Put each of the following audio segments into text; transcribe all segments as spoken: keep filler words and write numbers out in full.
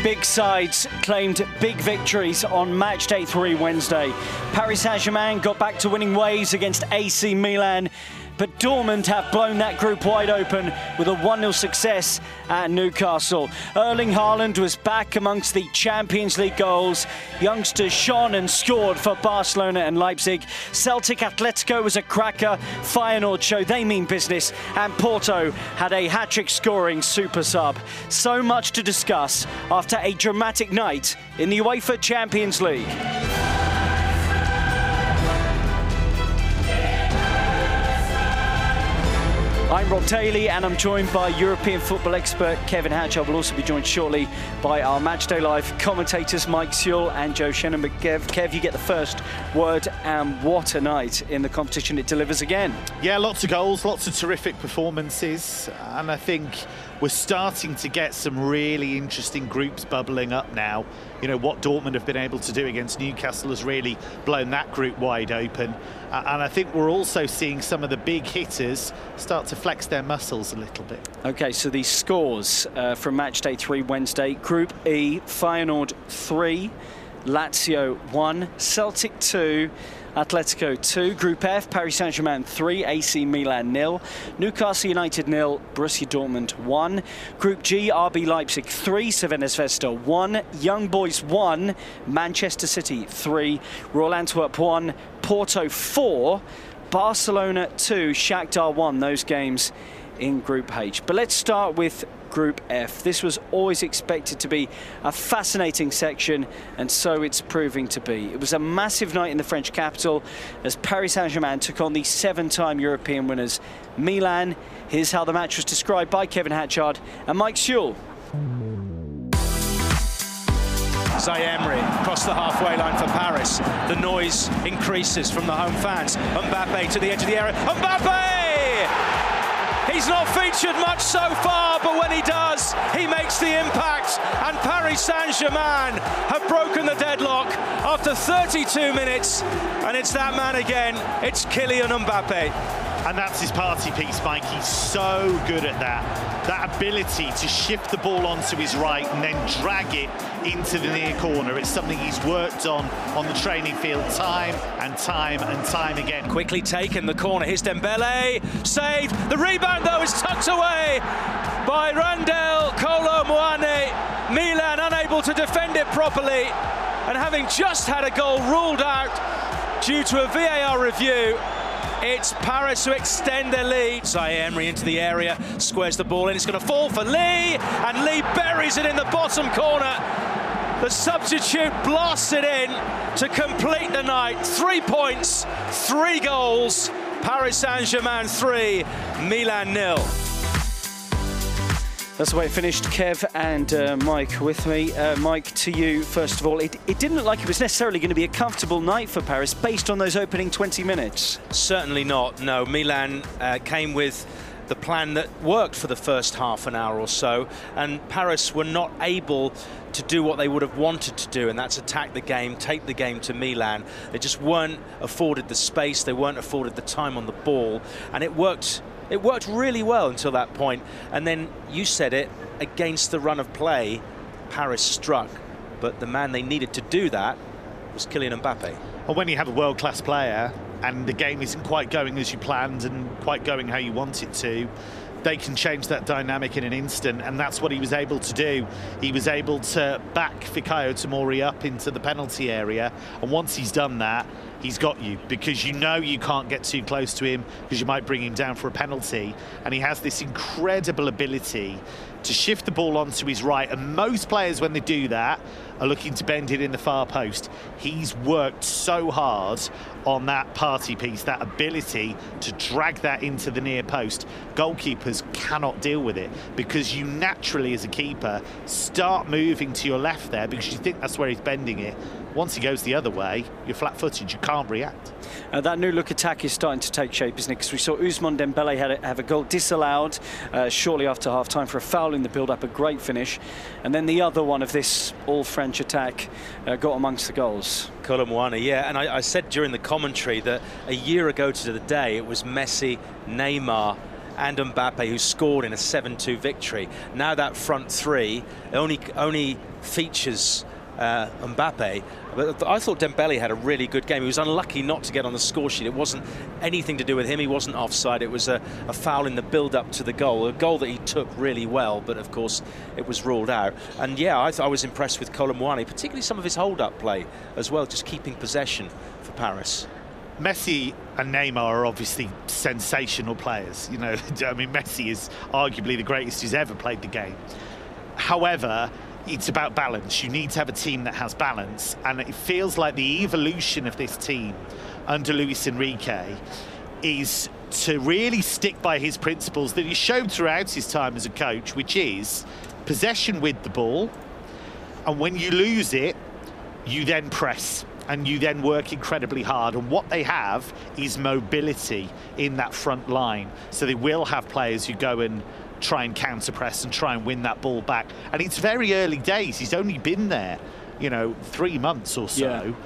Big sides claimed big victories on match day three Wednesday. Paris Saint-Germain got back to winning ways against A C Milan, but Dortmund have blown that group wide open with a one nil success at Newcastle. Erling Haaland was back amongst the Champions League goals. Youngsters shone and scored for Barcelona and Leipzig. Celtic Atletico was a cracker. Feyenoord showed they mean business. And Porto had a hat-trick scoring super sub. So much to discuss after a dramatic night in the UEFA Champions League. I'm Rob Daly and I'm joined by European football expert Kevin Hatchard. We'll also be joined shortly by our Matchday Live commentators Mike Sewell and Joe Shannon. But Kev, Kev, you get the first word, and what a night in the competition it delivers again. Yeah, lots of goals, lots of terrific performances, and I think we're starting to get some really interesting groups bubbling up now. You know, what Dortmund have been able to do against Newcastle has really blown that group wide open. Uh, and I think we're also seeing some of the big hitters start to flex their muscles a little bit. OK, so these scores uh, from match day three Wednesday. Group E, Feyenoord three, Lazio one, Celtic two, Atletico two. Group F, Paris Saint-Germain three, A C Milan nil, Newcastle United nil, Borussia Dortmund one. Group G, R B Leipzig three, Crvena Zvezda one, Young Boys one, Manchester City three, Royal Antwerp one, Porto four, Barcelona two, Shakhtar one. Those games in Group H. But let's start with Group F. This was always expected to be a fascinating section, and so it's proving to be. It was a massive night in the French capital as Paris Saint-Germain took on the seven-time European winners Milan. Here's how the match was described by Kevin Hatchard and Mike Sewell. Zaïre Emery across the halfway line for Paris. The noise increases from the home fans. Mbappe to the edge of the area. Mbappe! He's not featured much so far, but when he does, he makes the impact. And Paris Saint-Germain have broken the deadlock after thirty-two minutes. And it's that man again. It's Kylian Mbappe. And that's his party piece, Mike. He's so good at that. That ability to shift the ball onto his right and then drag it into the near corner. It's something he's worked on on the training field time and time and time again. Quickly taken the corner. Here's Dembele. Saved. The rebound, though, is tucked away by Randal Kolo Muani. Milan unable to defend it properly. And having just had a goal ruled out due to a V A R review, it's Paris who extend their lead. Zaïre Emery into the area, squares the ball in. It's going to fall for Lee, and Lee buries it in the bottom corner. The substitute blasts it in to complete the night. Three points, three goals. Paris Saint-Germain three, Milan nil. That's the way it finished. Kev and uh, Mike with me. Uh, Mike, to you, first of all. It, it didn't look like it was necessarily going to be a comfortable night for Paris based on those opening twenty minutes. Certainly not, no. Milan uh, came with the plan that worked for the first half an hour or so, and Paris were not able to do what they would have wanted to do, and that's attack the game, take the game to Milan. They just weren't afforded the space, they weren't afforded the time on the ball, and it worked It worked really well until that point. And then, you said it, against the run of play, Paris struck. But the man they needed to do that was Kylian Mbappe. Well, when you have a world-class player and the game isn't quite going as you planned and quite going how you want it to, they can change that dynamic in an instant, and that's what he was able to do. He was able to back Fikayo Tomori up into the penalty area, and once he's done that, he's got you, because you know you can't get too close to him because you might bring him down for a penalty. And he has this incredible ability to shift the ball onto his right, and most players, when they do that, are looking to bend it in the far post. He's worked so hard on that party piece, that ability to drag that into the near post. Goalkeepers cannot deal with it, because you naturally, as a keeper, start moving to your left there because you think that's where he's bending it. Once he goes the other way, you're flat-footed, you can't react. Uh, that new look attack is starting to take shape, isn't it? Because we saw Ousmane Dembele had a, have a goal disallowed uh, shortly after half-time for a foul in the build-up, a great finish. And then the other one of this all-French attack uh, got amongst the goals. Kolo Muani, yeah, and I, I said during the commentary that a year ago to the day it was Messi, Neymar and Mbappe, who scored in a seven two victory. Now that front three only only features uh, Mbappe. But I thought Dembele had a really good game. He was unlucky not to get on the score sheet. It wasn't anything to do with him. He wasn't offside. It was a, a foul in the build-up to the goal, a goal that he took really well, but of course it was ruled out. And yeah, I, th I was impressed with Kolo Muani, particularly some of his hold-up play as well, just keeping possession for Paris. Messi and Neymar are obviously sensational players. You know, I mean, Messi is arguably the greatest who's ever played the game. However, it's about balance. You need to have a team that has balance, and it feels like the evolution of this team under Luis Enrique is to really stick by his principles that he showed throughout his time as a coach, which is possession with the ball, and when you lose it, you then press and you then work incredibly hard. And what they have is mobility in that front line, so they will have players who go and try and counter press and try and win that ball back. And it's very early days. He's only been there, you know, three months or so. Yeah.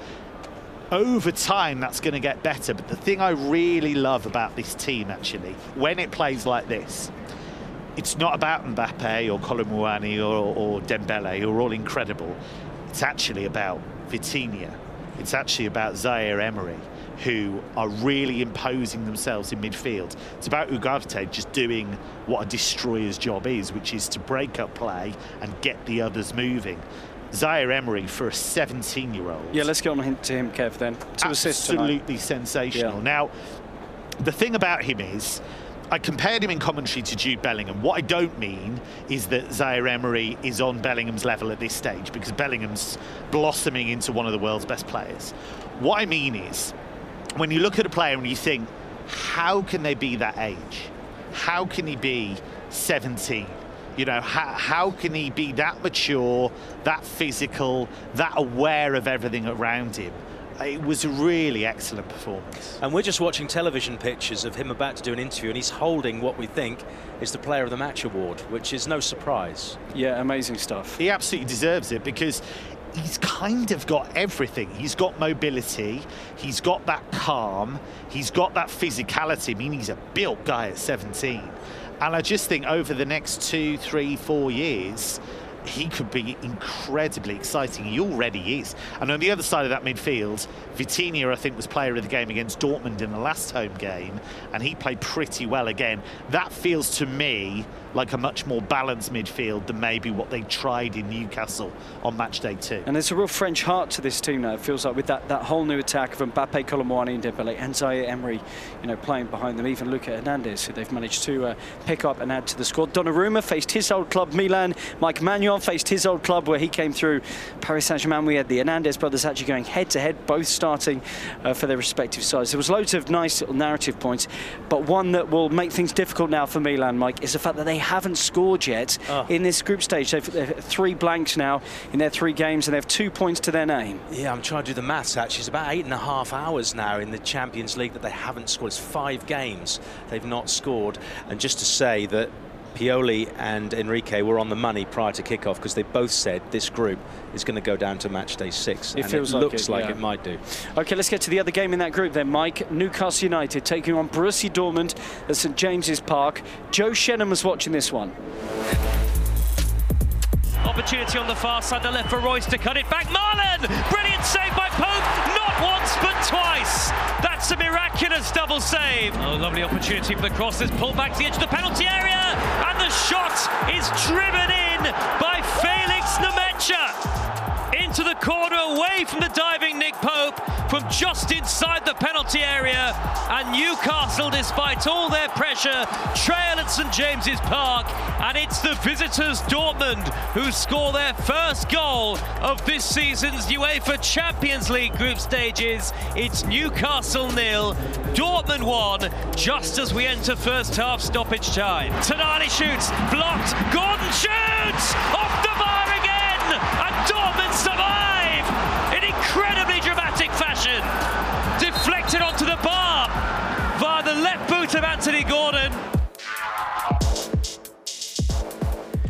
Over time, that's going to get better. But the thing I really love about this team, actually, when it plays like this, it's not about Mbappe or Kolo Muani or, or Dembele, who are all incredible. It's actually about Vitinha. It's actually about Zaire Emery, who are really imposing themselves in midfield. It's about Ugarte just doing what a destroyer's job is, which is to break up play and get the others moving. Zaire Emery, for a seventeen-year-old... Yeah, let's get on to him, Kev, then. Two assists tonight. Absolutely sensational. Yeah. Now, the thing about him is, I compared him in commentary to Jude Bellingham. What I don't mean is that Zaire Emery is on Bellingham's level at this stage, because Bellingham's blossoming into one of the world's best players. What I mean is, when you look at a player and you think, how can they be that age? How can he be seventeen? You know, how, how can he be that mature, that physical, that aware of everything around him? It was a really excellent performance. And we're just watching television pictures of him about to do an interview, and he's holding what we think is the Player of the Match award, which is no surprise. Yeah, amazing stuff. He absolutely deserves it, because he's kind of got everything. He's got mobility, he's got that calm, he's got that physicality. I mean, he's a built guy at seventeen. And I just think over the next two, three, four years, he could be incredibly exciting. He already is. And on the other side of that midfield, Vitinha, I think, was player of the game against Dortmund in the last home game, and he played pretty well again. That feels to me like a much more balanced midfield than maybe what they tried in Newcastle on match day two. And there's a real French heart to this team now. It feels like with that, that whole new attack of Mbappe, Kolo Muani and Dembele, and Zaire Emery, you know, playing behind them, even Luka Hernandez, who they've managed to uh, pick up and add to the squad. Donnarumma faced his old club, Milan. Mike Maignan faced his old club, where he came through Paris Saint-Germain. We had the Hernandez brothers actually going head-to-head, both starting uh, for their respective sides. There was loads of nice little narrative points, but one that will make things difficult now for Milan, Mike, is the fact that they haven't scored yet oh. in this group stage. They've, they've three blanks now in their three games, and they have two points to their name. Yeah, I'm trying to do the maths, actually. It's about eight and a half hours now in the Champions League that they haven't scored. It's five games they've not scored. And just to say that Pioli and Enrique were on the money prior to kickoff, because they both said this group is going to go down to match day six. It and feels it like looks it, like yeah. it might do. Okay, let's get to the other game in that group then, Mike. Newcastle United taking on Borussia Dortmund at St James's Park. Joe Shennon was watching this one. Opportunity on the far side, the left for Royce to cut it back. Marlon! Brilliant save by Pope! Not once, but twice! That's a miraculous double save. Oh, lovely opportunity for the cross. It's pulled back to the edge of the penalty area, and the shot is driven in by Felix Nmecha. Into the corner, away from the diving Nick Pope, from just inside the penalty area. And Newcastle, despite all their pressure, trail at St James's Park. And it's the visitors Dortmund who score their first goal of this season's UEFA Champions League group stages. It's Newcastle nil, Dortmund one, just as we enter first half stoppage time. Tonali shoots, blocked, Gordon shoots, off the bar again, and Dortmund survive in incredibly dramatic fashion. Deflected onto the bar via the left boot of Anthony Gordon.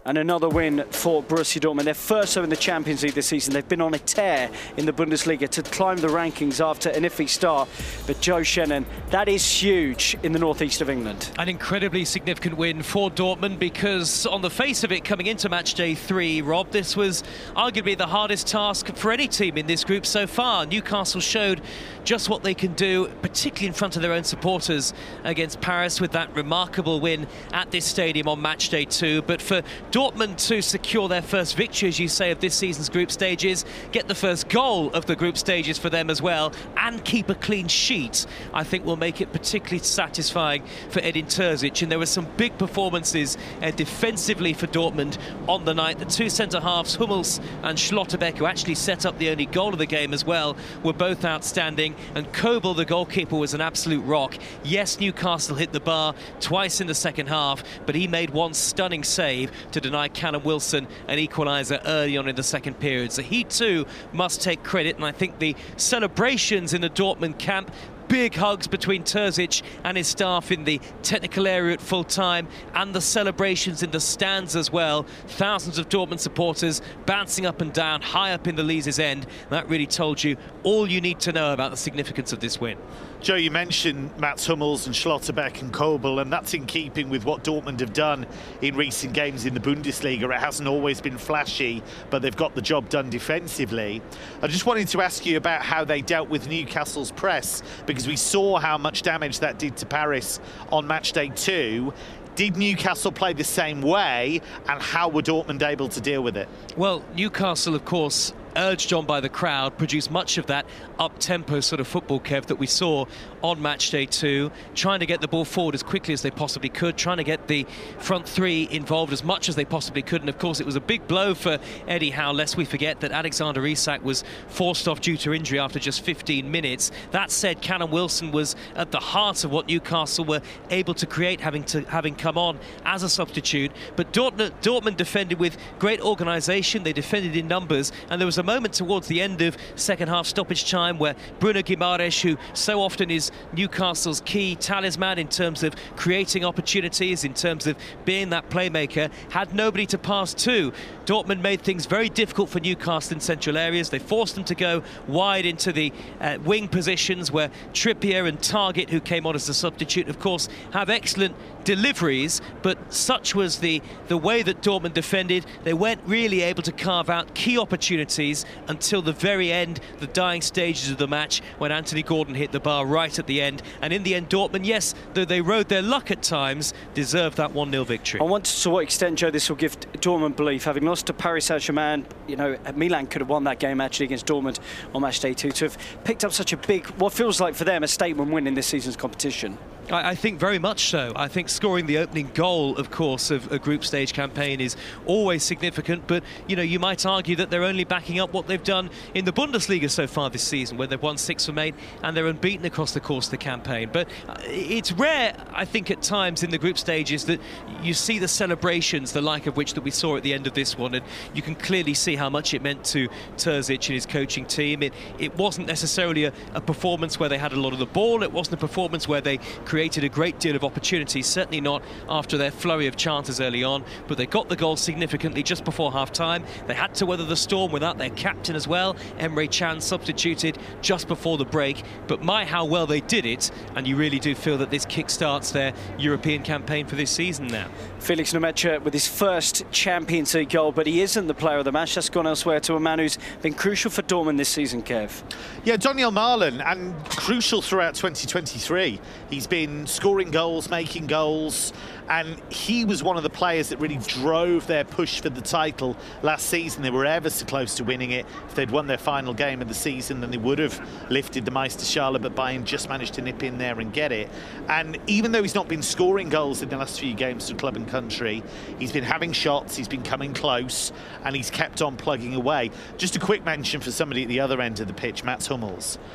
And another win for Borussia Dortmund. They're first in the Champions League this season. They've been on a tear in the Bundesliga to climb the rankings after an iffy start. But Joe Shannon, that is huge in the northeast of England. An incredibly significant win for Dortmund, because on the face of it, coming into match day three, Rob, this was arguably the hardest task for any team in this group so far. Newcastle showed just what they can do, particularly in front of their own supporters against Paris, with that remarkable win at this stadium on match day two. But for Dortmund to secure their first victory, as you say, of this season's group stages, get the first goal of the group stages for them as well, and keep a clean sheet, I think will make it particularly satisfying for Edin Terzic. And there were some big performances uh, defensively for Dortmund on the night. The two centre-halves, Hummels and Schlotterbeck, who actually set up the only goal of the game as well, were both outstanding. And Kobel, the goalkeeper, was an absolute rock. Yes, Newcastle hit the bar twice in the second half, but he made one stunning save to deny Callum Wilson an equaliser early on in the second period. So he too must take credit, and I think the celebrations in the Dortmund camp, big hugs between Terzic and his staff in the technical area at full time, and the celebrations in the stands as well. Thousands of Dortmund supporters bouncing up and down high up in the Leazes end. That really told you all you need to know about the significance of this win. Joe, you mentioned Mats Hummels and Schlotterbeck and Kobel, and that's in keeping with what Dortmund have done in recent games in the Bundesliga. It hasn't always been flashy, but they've got the job done defensively. I just wanted to ask you about how they dealt with Newcastle's press, because we saw how much damage that did to Paris on match day two. Did Newcastle play the same way, and how were Dortmund able to deal with it? Well, Newcastle, of course, urged on by the crowd, produced much of that up-tempo sort of football, Kev, that we saw on match day two, trying to get the ball forward as quickly as they possibly could, trying to get the front three involved as much as they possibly could. And of course it was a big blow for Eddie Howe, lest we forget that Alexander Isak was forced off due to injury after just fifteen minutes. That said, Callum Wilson was at the heart of what Newcastle were able to create, having to having come on as a substitute. But Dortmund, Dortmund defended with great organisation. They defended in numbers, and there was a moment towards the end of second half stoppage time where Bruno Guimaraes, who so often is Newcastle's key talisman in terms of creating opportunities, in terms of being that playmaker, had nobody to pass to. Dortmund made things very difficult for Newcastle in central areas. They forced them to go wide into the uh, wing positions, where Trippier and Targett, who came on as a substitute, of course, have excellent deliveries, but such was the the way that Dortmund defended. They weren't really able to carve out key opportunities until the very end, the dying stages of the match, when Anthony Gordon hit the bar right at the end. And in the end, Dortmund, yes, though they rode their luck at times, deserved that one nil victory. I wonder to what extent, Joe, this will give Dortmund belief, having lost to Paris Saint-Germain. You know, Milan could have won that game actually against Dortmund on match day two, to have picked up such a big, what feels like for them, a statement win in this season's competition. I, I think very much so. I think scoring the opening goal, of course, of a group stage campaign is always significant, but, you know, you might argue that they're only backing up what they've done in the Bundesliga so far this season, where they've won six from eight and they're unbeaten across the course of the campaign. But it's rare, I think, at times in the group stages that you see the celebrations, the like of which that we saw at the end of this one, and you can clearly see how much it meant to Terzic and his coaching team. It, it wasn't necessarily a, a performance where they had a lot of the ball. It wasn't a performance where they created a great deal of opportunities, certainly not after their flurry of chances early on, but they got the goal significantly just before half-time. They had to weather the storm without their captain as well. Emre Can substituted just before the break, but my, how well they did it, and you really do feel that this kick-starts their European campaign for this season now. Felix Nmecha with his first Champions League goal, but he isn't the player of the match. That's gone elsewhere to a man who's been crucial for Dortmund this season, Kev. Yeah, Donyell Malen, and crucial throughout twenty twenty-three. He's been scoring goals, making goals, and he was one of the players that really drove their push for the title last season. They were ever so close to winning it. If they'd won their final game of the season, then they would have lifted the Meisterschale, but Bayern just managed to nip in there and get it. And even though he's not been scoring goals in the last few games for club and country, he's been having shots, he's been coming close, and he's kept on plugging away. Just a quick mention for somebody at the other end of the pitch, Mats Hummels.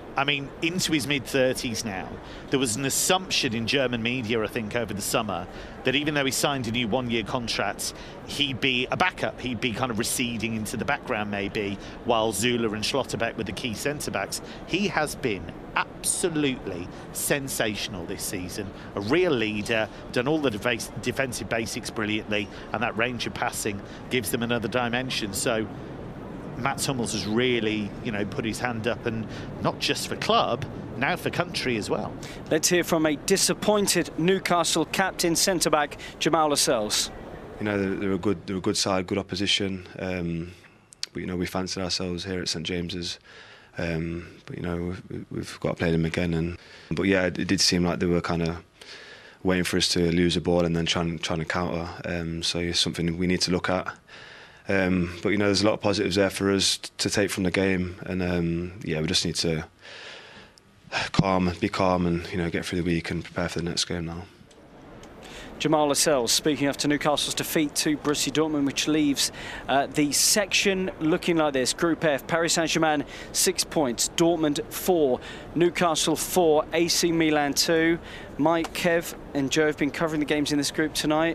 I mean, into his mid-thirties now. There was an assumption in German media, I think, over the summer, that even though he signed a new one-year contract, he'd be a backup. He'd be kind of receding into the background, maybe, while Zula and Schlotterbeck were the key centre-backs. He has been absolutely sensational this season. A real leader, done all the def defensive basics brilliantly, and that range of passing gives them another dimension. So Mats Hummels has really, you know, put his hand up, and not just for club, now for country as well. Let's hear from a disappointed Newcastle captain centre-back, Jamal Lascelles. You know, they're, they're a good, they're a good side, good opposition. Um, but you know, we fancied ourselves here at St James's. Um, but you know, we've, we've got to play them again. And but yeah, it, it did seem like they were kind of waiting for us to lose the ball and then trying, trying to counter. Um, so it's something we need to look at. Um, but you know, there's a lot of positives there for us to take from the game, and um, yeah, we just need to calm, be calm, and you know, get through the week and prepare for the next game now. Jamal Lascelles speaking after Newcastle's defeat to Borussia Dortmund, which leaves uh, the section looking like this. Group F, Paris Saint-Germain six points, Dortmund four, Newcastle four, A C Milan two. Mike, Kev and Joe have been covering the games in this group tonight.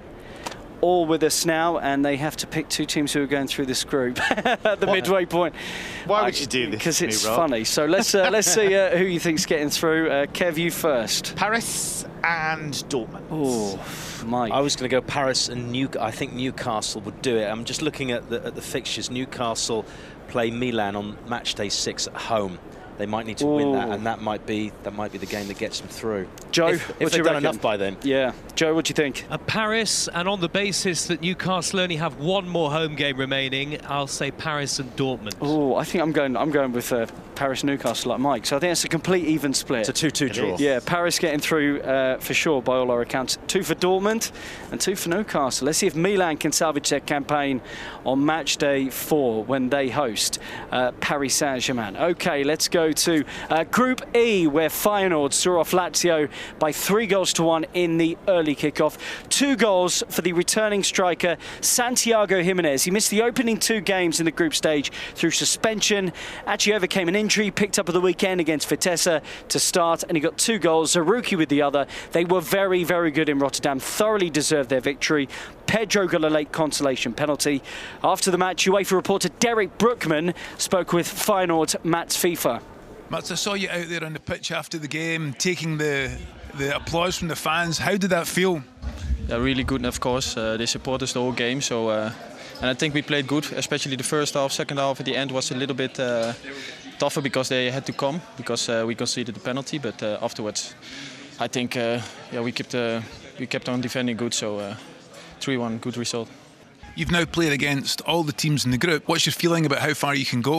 All with us now, and they have to pick two teams who are going through this group at the what? midway point. Why would you do this? Because it's me, funny. So let's uh, let's see uh, who you think's getting through. Uh, Kev, you first. Paris and Dortmund. Oh, Mike. I was going to go Paris and New. I think Newcastle would do it. I'm just looking at the at the fixtures. Newcastle play Milan on match day six at home. They might need to Ooh. win that, and that might be that might be the game that gets them through. Joe, if, if they've done enough by then. Yeah, Joe, what do you think? Uh, Paris, and on the basis that Newcastle only have one more home game remaining, I'll say Paris and Dortmund. Oh, I think I'm going. I'm going with uh, Paris Newcastle like Mike. So I think it's a complete even split. It's a two two draw. Yeah, Paris getting through uh, for sure by all our accounts. Two for Dortmund and two for Newcastle. Let's see if Milan can salvage their campaign on match day four when they host uh, Paris Saint-Germain. Okay, let's go to uh, Group E, where Feyenoord saw off Lazio by three goals to one in the early kickoff. Two goals for the returning striker Santiago Jimenez. He missed the opening two games in the group stage through suspension. Actually overcame an injury, picked up at the weekend against Vitesse to start, and he got two goals. Zaruki with the other. They were very, very good in Rotterdam. Thoroughly deserved their victory. Pedro got a late consolation penalty. After the match, UEFA reporter Derek Brookman spoke with Feyenoord's Mats FIFA. Mats, I saw you out there on the pitch after the game, taking the the applause from the fans. How did that feel? Yeah, really good, of course. Uh, they support us the whole game, so uh, and I think we played good, especially the first half. Second half at the end was a little bit uh, tougher because they had to come because uh, we conceded the penalty. But uh, afterwards, I think uh, yeah we kept uh, we kept on defending good, so three one, uh, good result. You've now played against all the teams in the group. What's your feeling about how far you can go?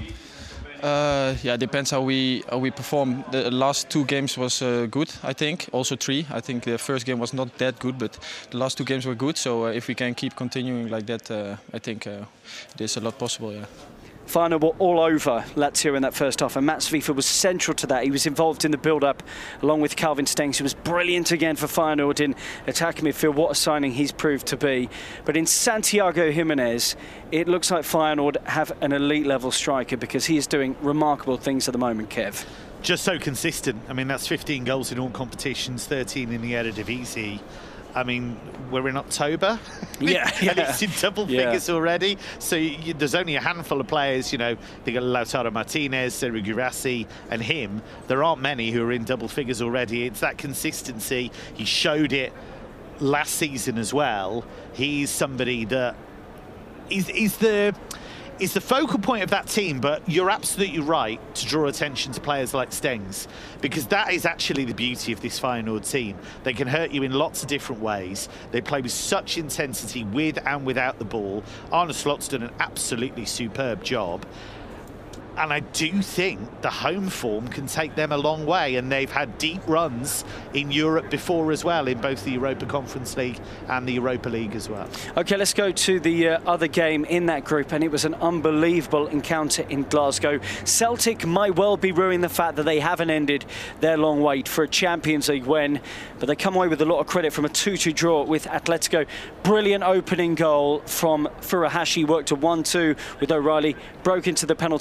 Uh, yeah, it depends how we how we perform. The last two games was uh, good, I think. Also three. I think the first game was not that good, but the last two games were good. So uh, if we can keep continuing like that, uh, I think uh, there's a lot possible. Yeah. Feyenoord were all over Lazio in that first half, and Mats FIFA was central to that. He was involved in the build-up along with Calvin Stengs, who was brilliant again for Feyenoord in attacking midfield. What a signing he's proved to be. But in Santiago Jimenez, it looks like Feyenoord have an elite-level striker because he is doing remarkable things at the moment, Kev. Just so consistent. I mean, that's fifteen goals in all competitions, thirteen in the Eredivisie. I mean, we're in October, yeah, yeah. and it's in double yeah. figures already. So you, there's only a handful of players, you know, they got Lautaro Martinez, Sergio Guirassy, and him. There aren't many who are in double figures already. It's that consistency. He showed it last season as well. He's somebody that is, is the... is the focal point of that team, but you're absolutely right to draw attention to players like Stengs, because that is actually the beauty of this Feyenoord team. They can hurt you in lots of different ways. They play with such intensity with and without the ball. Arne Slot's done an absolutely superb job. And I do think the home form can take them a long way, and they've had deep runs in Europe before as well, in both the Europa Conference League and the Europa League as well. OK, let's go to the uh, other game in that group, and it was an unbelievable encounter in Glasgow. Celtic might well be ruining the fact that they haven't ended their long wait for a Champions League win, but they come away with a lot of credit from a two two draw with Atletico. Brilliant opening goal from Furuhashi, worked a one two with O'Reilly, broke into the penalty area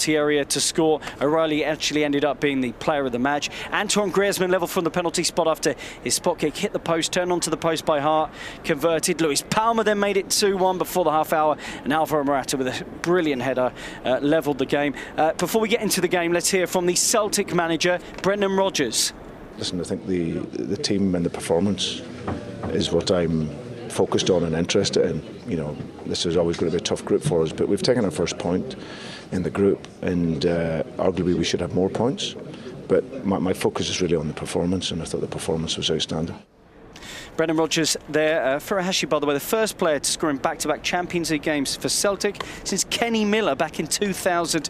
player to score. O'Reilly actually ended up being the player of the match. Antoine Griezmann level from the penalty spot after his spot kick hit the post, turned onto the post by Hart, converted. Luis Palma then made it two one before the half hour, and Alvaro Morata with a brilliant header uh, levelled the game. Uh, before we get into the game, let's hear from the Celtic manager, Brendan Rodgers. Listen, I think the the team and the performance is what I'm focused on and interested in. You know, this is always going to be a tough group for us, but we've taken our first point in the group, and uh, arguably we should have more points. But my, my focus is really on the performance, and I thought the performance was outstanding. Brendan Rodgers there. Uh, Furuhashi, by the way, the first player to score in back-to-back Champions League games for Celtic since Kenny Miller back in two thousand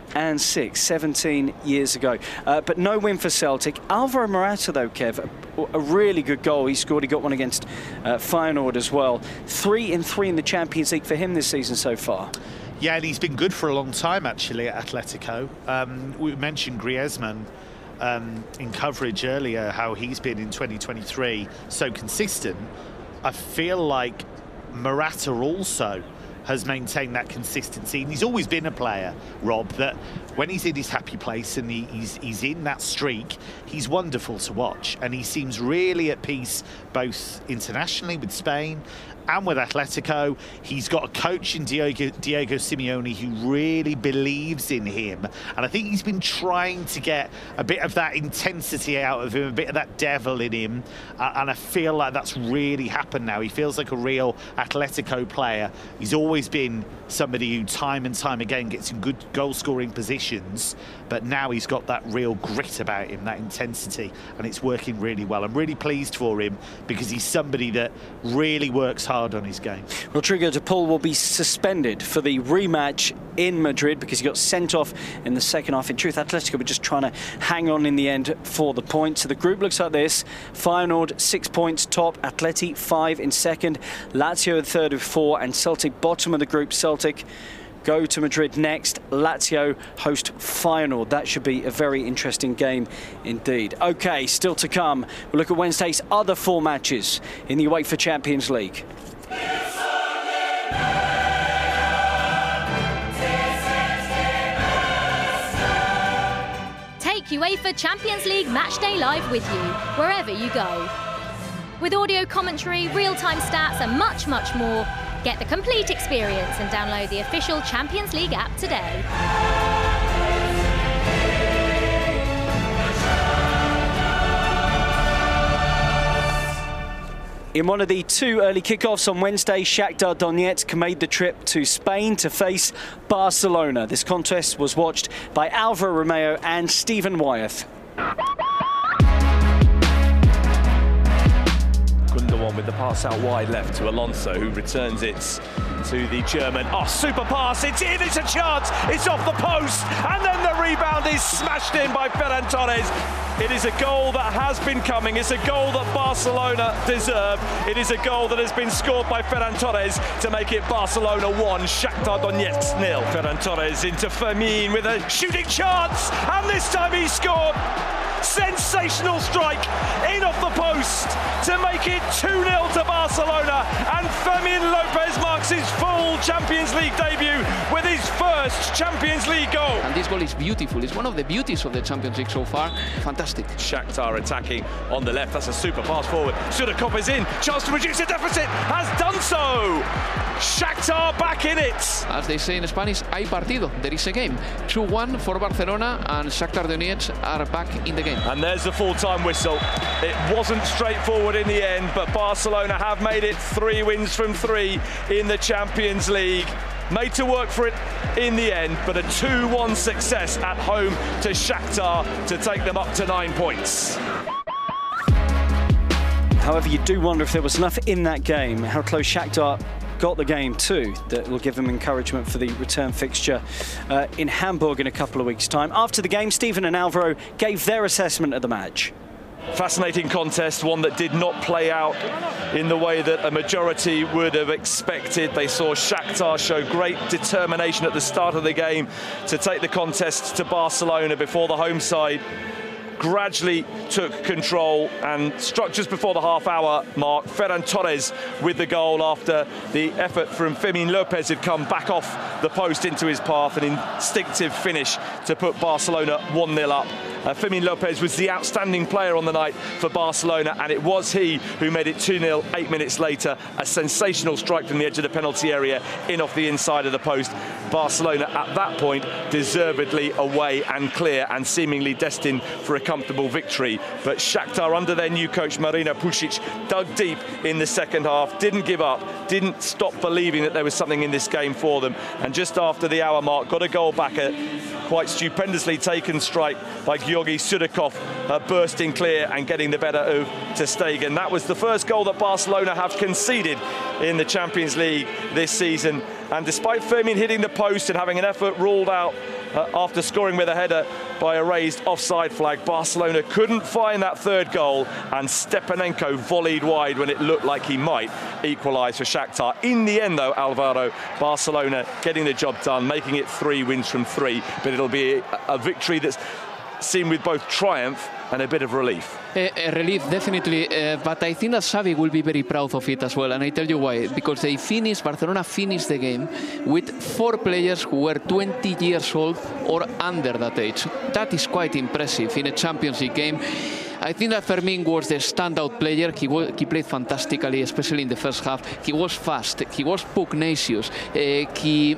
six, seventeen years ago. Uh, but no win for Celtic. Alvaro Morata, though, Kev, a, a really good goal he scored. He got one against uh, Feyenoord as well. Three in three in the Champions League for him this season so far. Yeah, and he's been good for a long time, actually, at Atletico. Um, we mentioned Griezmann um, in coverage earlier, how he's been in twenty twenty-three so consistent. I feel like Morata also has maintained that consistency, and he's always been a player, Rob, that when he's in his happy place and he, he's, he's in that streak, he's wonderful to watch, and he seems really at peace both internationally with Spain and with Atletico. He's got a coach in Diego, Diego Simeone who really believes in him, and I think he's been trying to get a bit of that intensity out of him, a bit of that devil in him, uh, and I feel like that's really happened now. He feels like a real Atletico player. He's always been somebody who time and time again gets in good goal-scoring positions, but now he's got that real grit about him, that intensity, and it's working really well. I'm really pleased for him because he's somebody that really works hard on his game. Rodrigo de Paul will be suspended for the rematch in Madrid because he got sent off in the second half. In truth, Atletico were just trying to hang on in the end for the point. So the group looks like this: Feyenoord six points top, Atleti five in second, Lazio in third with four, and Celtic bottom of the group. Celtic go to Madrid next. Lazio host Feyenoord. That should be a very interesting game indeed. OK, still to come, we'll look at Wednesday's other four matches in the UEFA Champions League. Take UEFA Champions League Matchday Live with you, wherever you go. With audio commentary, real-time stats and much, much more, get the complete experience and download the official Champions League app today. In one of the two early kickoffs on Wednesday, Shakhtar Donetsk made the trip to Spain to face Barcelona. This contest was watched by Alvaro Romeo and Stephen Wyeth. Gundogan with the pass out wide left to Alonso, who returns it to the German. Oh, super pass, it's in, it's a chance, it's off the post, and then the rebound is smashed in by Ferran Torres. It is a goal that has been coming. It's a goal that Barcelona deserve. It is a goal that has been scored by Ferran Torres to make it Barcelona one, Shakhtar Donetsk nil. Ferran Torres into Fermin with a shooting chance, and this time he scored. Sensational strike in off the post to make it two nil to Barcelona, and Fermin Lopez marks his full Champions League debut with his first Champions League goal. And this goal is beautiful. It's one of the beauties of the Champions League so far. Fantastic. Shakhtar attacking on the left. That's a super pass forward. Sudakov is in. Chance to reduce the deficit. Has done so. Shakhtar back in it. As they say in Spanish, hay partido. There is a game. two one for Barcelona, and Shakhtar Donetsk are back in the game. And there's the full-time whistle. It wasn't straightforward in the end, but Barcelona have made it three wins from three in the Champions League. Made to work for it in the end, but a two one success at home to Shakhtar to take them up to nine points. However, you do wonder if there was enough in that game, how close Shakhtar got the game too, that will give them encouragement for the return fixture uh, in Hamburg in a couple of weeks' time. After the game, Stephen and Alvaro gave their assessment of the match. Fascinating contest, one that did not play out in the way that a majority would have expected. They saw Shakhtar show great determination at the start of the game to take the contest to Barcelona before the home side gradually took control and struck just before the half-hour mark. Ferran Torres with the goal after the effort from Fermin Lopez had come back off the post into his path. An instinctive finish to put Barcelona one nil up. Uh, Fermin Lopez was the outstanding player on the night for Barcelona, and it was he who made it two nil eight minutes later. A sensational strike from the edge of the penalty area, in off the inside of the post. Barcelona at that point deservedly away and clear and seemingly destined for a comfortable victory. But Shakhtar, under their new coach Marina Pusic, dug deep in the second half, didn't give up, didn't stop believing that there was something in this game for them, and just after the hour mark got a goal back, a quite stupendously taken strike by Georgi Sudakov, uh, bursting clear and getting the better of ter Stegen. That was the first goal that Barcelona have conceded in the Champions League this season, and despite Fermin hitting the post and having an effort ruled out uh, after scoring with a header by a raised offside flag, Barcelona couldn't find that third goal, and Stepanenko volleyed wide when it looked like he might equalise for Shakhtar. In the end, though, Alvaro, Barcelona getting the job done, making it three wins from three, but it'll be a, a victory that's seen with both triumph and a bit of relief. A, a relief, definitely, uh, but I think that Xavi will be very proud of it as well, and I tell you why. Because they finished, Barcelona finished the game with four players who were twenty years old or under that age. That is quite impressive in a Champions League game. I think that Fermin was the standout player. He, was, he played fantastically, especially in the first half. He was fast, he was pugnacious, uh, he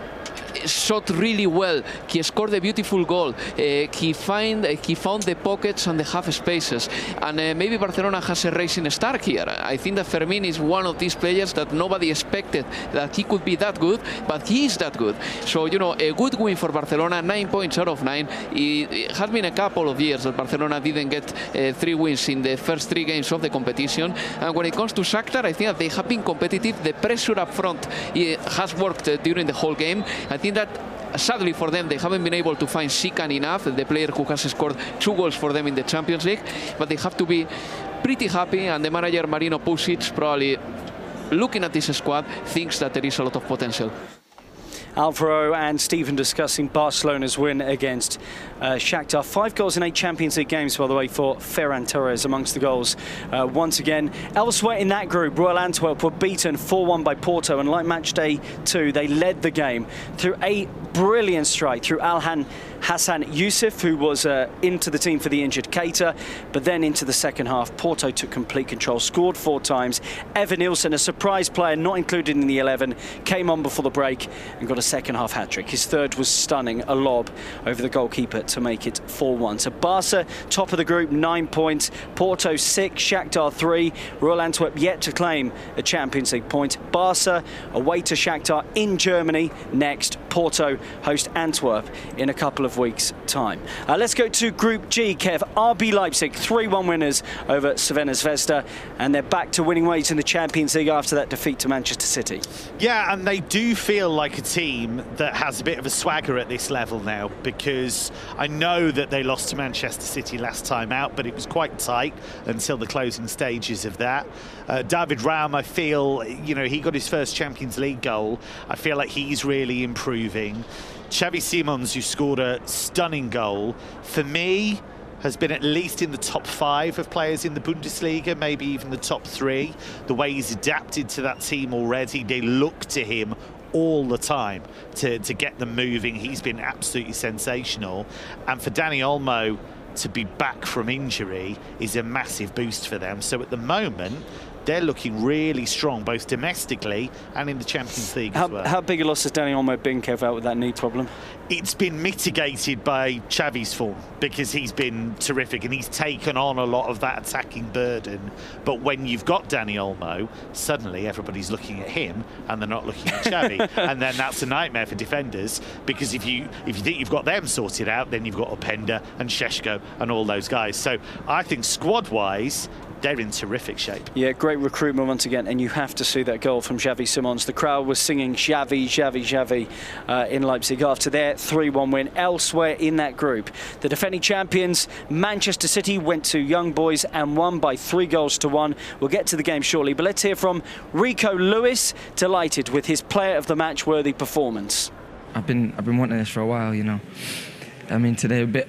shot really well, he scored a beautiful goal, uh, he, find, uh, he found the pockets and the half spaces, and uh, maybe Barcelona has a racing star here. I think that Fermin is one of these players that nobody expected that he could be that good, but he is that good. So, you know, a good win for Barcelona, nine points out of nine. It, it has been a couple of years that Barcelona didn't get uh, three wins in the first three games of the competition, and when it comes to Shakhtar, I think that they have been competitive. The pressure up front uh, has worked uh, during the whole game. I think that sadly for them, they haven't been able to find Sikan enough, the player who has scored two goals for them in the Champions League, but they have to be pretty happy, and the manager Marino Pusic, probably looking at this squad, thinks that there is a lot of potential. Alvaro and Stephen discussing Barcelona's win against uh, Shakhtar. Five goals in eight Champions League games, by the way, for Ferran Torres amongst the goals. Uh, once again, elsewhere in that group, Royal Antwerp were beaten four one by Porto, and like match day two, they led the game through a brilliant strike through Alhan Hassan Youssef, who was uh, into the team for the injured Keita, but then into the second half, Porto took complete control, scored four times. Evan Nilsson, a surprise player not included in the eleven, came on before the break and got a second half hat-trick. His third was stunning, a lob over the goalkeeper to make it four one. So Barca, top of the group, nine points. Porto six, Shakhtar three. Royal Antwerp yet to claim a Champions League point. Barca away to Shakhtar in Germany next. Porto host Antwerp in a couple of weeks' time. Uh, let's go to Group G, Kev. R B Leipzig, three one winners over Crvena Zvezda, and they're back to winning ways in the Champions League after that defeat to Manchester City. Yeah, and they do feel like a team that has a bit of a swagger at this level now, because I know that they lost to Manchester City last time out, but it was quite tight until the closing stages of that. Uh, David Raum, I feel, you know, he got his first Champions League goal. I feel like he's really improving. Xavi Simons, who scored a stunning goal, for me, has been at least in the top five of players in the Bundesliga, maybe even the top three. The way he's adapted to that team already, they look to him all the time to, to get them moving. He's been absolutely sensational. And for Dani Olmo to be back from injury is a massive boost for them. So at the moment, they're looking really strong, both domestically and in the Champions League how, as well. How big a loss has Dani Olmo been, Kev, out with that knee problem? It's been mitigated by Xavi's form, because he's been terrific and he's taken on a lot of that attacking burden. But when you've got Dani Olmo, suddenly everybody's looking at him and they're not looking at Xavi. And then that's a nightmare for defenders, because if you if you think you've got them sorted out, then you've got Openda and Šeško and all those guys. So I think squad-wise, they're in terrific shape. Yeah, great recruitment once again, and you have to see that goal from Xavi Simons. The crowd was singing Xavi, Xavi, Xavi uh, in Leipzig after their three one win. Elsewhere in that group, the defending champions Manchester City went to Young Boys and won by three goals to one. We'll get to the game shortly, but let's hear from Rico Lewis, delighted with his player of the match worthy performance. I've been I've been wanting this for a while, you know. I mean, today a bit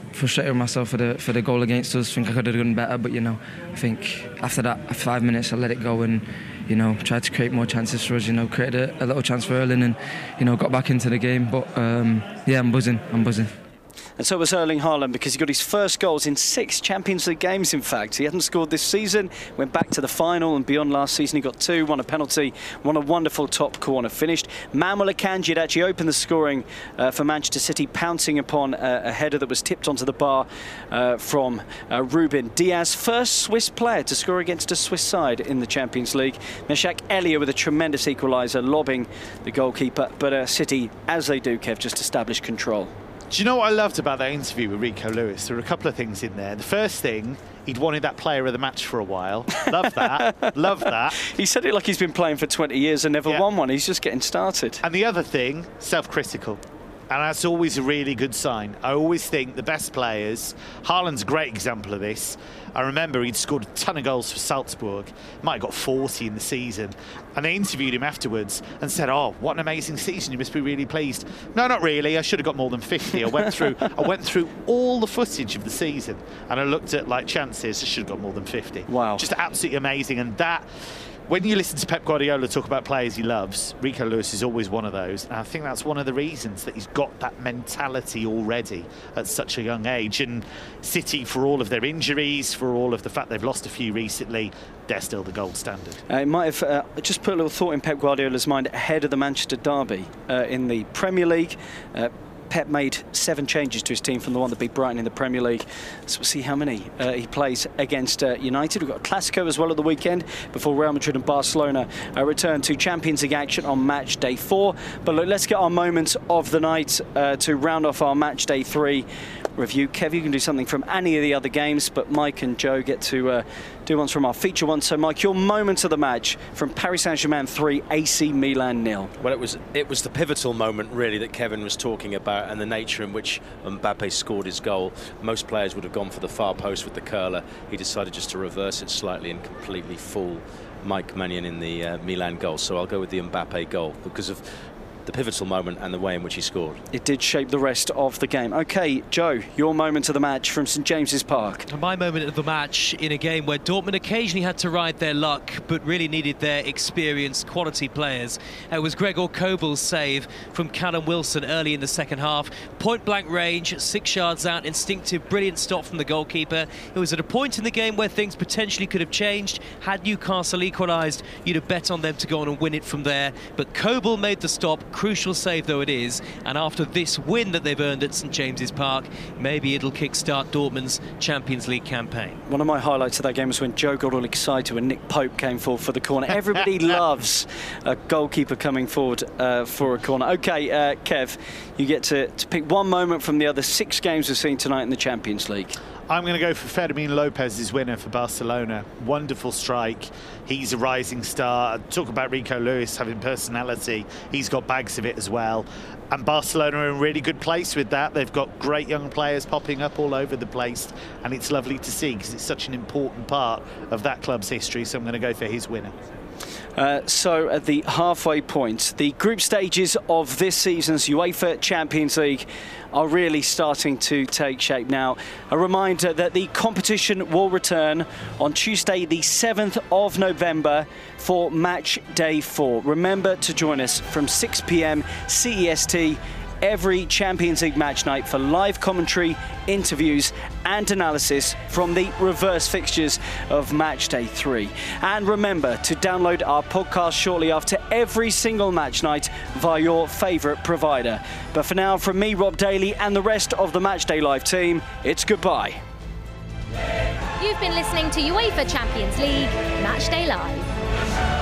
frustrated with myself for the for the goal against us. I think I could have done better, but you know, I think after that five minutes I let it go and, you know, tried to create more chances for us. You know, created a, a little chance for Erling and, you know, got back into the game. But um, yeah, I'm buzzing. I'm buzzing. And so was Erling Haaland, because he got his first goals in six Champions League games, in fact. He hadn't scored this season, went back to the final, and beyond last season he got two, won a penalty, won a wonderful top corner, finished. Manuel Akanji had actually opened the scoring uh, for Manchester City, pouncing upon a, a header that was tipped onto the bar uh, from uh, Ruben Diaz. First Swiss player to score against a Swiss side in the Champions League. Meshak Elia with a tremendous equaliser, lobbing the goalkeeper. But uh, City, as they do, Kev, just established control. Do you know what I loved about that interview with Rico Lewis? There were a couple of things in there. The first thing, he'd wanted that player of the match for a while. Love that. Love that. He said it like he's been playing for twenty years and never yeah. won one. He's just getting started. And the other thing, self-critical. And that's always a really good sign. I always think the best players, Haaland's a great example of this. I remember he'd scored a ton of goals for Salzburg. Might have got forty in the season. And they interviewed him afterwards and said, oh, what an amazing season. You must be really pleased. No, not really. I should have got more than fifty. I went through I went through all the footage of the season and I looked at like chances. I should have got more than fifty. Wow. Just absolutely amazing. And that, when you listen to Pep Guardiola talk about players he loves, Rico Lewis is always one of those. And I think that's one of the reasons that he's got that mentality already at such a young age. And City, for all of their injuries, for all of the fact they've lost a few recently, they're still the gold standard. Uh, it might have uh, just put a little thought in Pep Guardiola's mind ahead of the Manchester derby uh, in the Premier League. Uh, Pep made seven changes to his team from the one that beat Brighton in the Premier League. So we'll see how many uh, he plays against uh, United. We've got a Clasico as well at the weekend before Real Madrid and Barcelona uh, return to Champions League action on match day four. But look, let's get our moment of the night uh, to round off our match day three review. Kev, you can do something from any of the other games, but Mike and Joe get to uh, do ones from our feature one. So Mike, your moment of the match from Paris Saint-Germain three, A C Milan nil. Well, it was it was the pivotal moment really that Kevin was talking about, and the nature in which Mbappe scored his goal. Most players would have gone for the far post with the curler. He decided just to reverse it slightly and completely fool Mike Maignan in the uh, Milan goal. So I'll go with the Mbappe goal because of the pivotal moment and the way in which he scored. It did shape the rest of the game. OK, Joe, your moment of the match from St James's Park. My moment of the match in a game where Dortmund occasionally had to ride their luck but really needed their experienced quality players. It was Gregor Kobel's save from Callum Wilson early in the second half. Point blank range, six yards out, instinctive, brilliant stop from the goalkeeper. It was at a point in the game where things potentially could have changed. Had Newcastle equalised, you'd have bet on them to go on and win it from there. But Kobel made the stop. Crucial save though it is, and after this win that they've earned at St James's Park, maybe it'll kick-start Dortmund's Champions League campaign. One of my highlights of that game was when Joe got all excited when Nick Pope came forward for the corner. Everybody loves a goalkeeper coming forward uh, for a corner. OK, uh, Kev, you get to, to pick one moment from the other six games we've seen tonight in the Champions League. I'm going to go for Fermín López's winner for Barcelona. Wonderful strike. He's a rising star. Talk about Rico Lewis having personality. He's got bags of it as well. And Barcelona are in a really good place with that. They've got great young players popping up all over the place. And it's lovely to see because it's such an important part of that club's history. So I'm going to go for his winner. Uh, so at the halfway point, the group stages of this season's UEFA Champions League are really starting to take shape now. A reminder that the competition will return on Tuesday the seventh of November for match day four. Remember to join us from six p m C E S T every Champions League match night for live commentary, interviews and analysis from the reverse fixtures of match day three. And remember to download our podcast shortly after every single match night via your favourite provider. But for now, from me, Rob Daly, and the rest of the Matchday Live team, it's goodbye. You've been listening to UEFA Champions League Matchday Live.